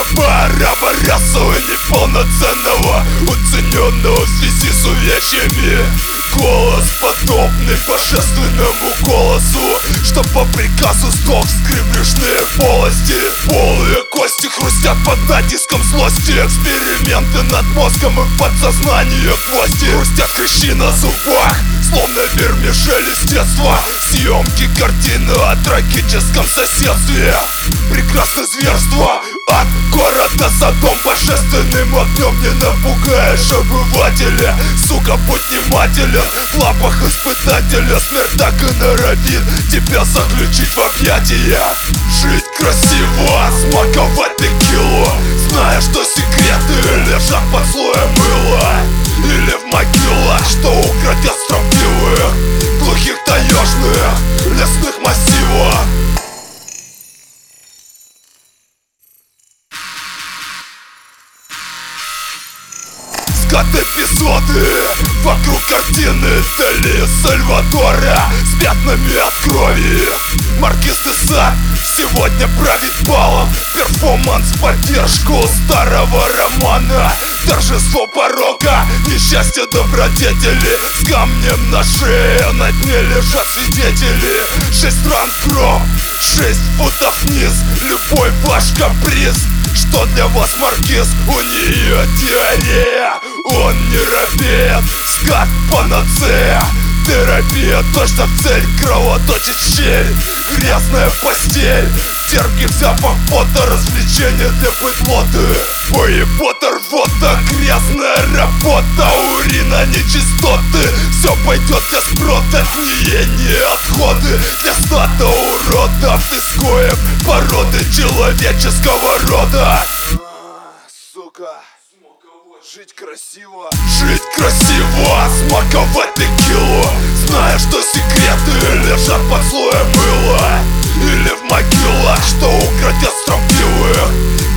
раба расового неполноценного, уцененного в связи с увечьями. Голос, подобный божественному голосу, что по приказу сдох скребрежные полости. Полые кости хрустят под натиском злости. Эксперименты над мозгом и подсознание гвозди. Хрустят хрящи на зубах, словно вермишели с детства. Съемки картины о трагическом соседстве. Прекрасное зверство от города Содом. Божественным огнем не напугаешь обывателя. Сука, будь внимателен, в лапах испытателя смерть так и норовит тебя заключить в объятия. Жить красиво, смаковать текилу, зная, что секреты лежат под слоем мыла. Или в могилах, что укротят строптивых, глухих таежных лесных массивах. Эпизоды вокруг картины Дали Сальвадора с пятнами от крови. Маркиз де Сад сегодня правит балом. Перформанс в поддержку старого романа. Торжество порока, несчастье добродетели. С камнем на шее на дне лежат свидетели. 6 стран кровь, 6 футов вниз. Любой ваш каприз. Что для вас, Маркиз? У нее диарея. Он не робеет, скат панацея. Терапия, точно в цель, кровоточит щель. Грязная постель, терпкий запах пота. Развлечения для быдлоты. Поебота, рвота, грязная работа. Урина, нечистоты. Все пойдет для сброда, гниение, отходы. Для стада уродов, изгоев породы человеческого рода. Сука. Жить красиво. Жить красиво, смаковать текилу, зная, что секреты лежат под слоем мыла. Или в могилах, что укротят строптивых,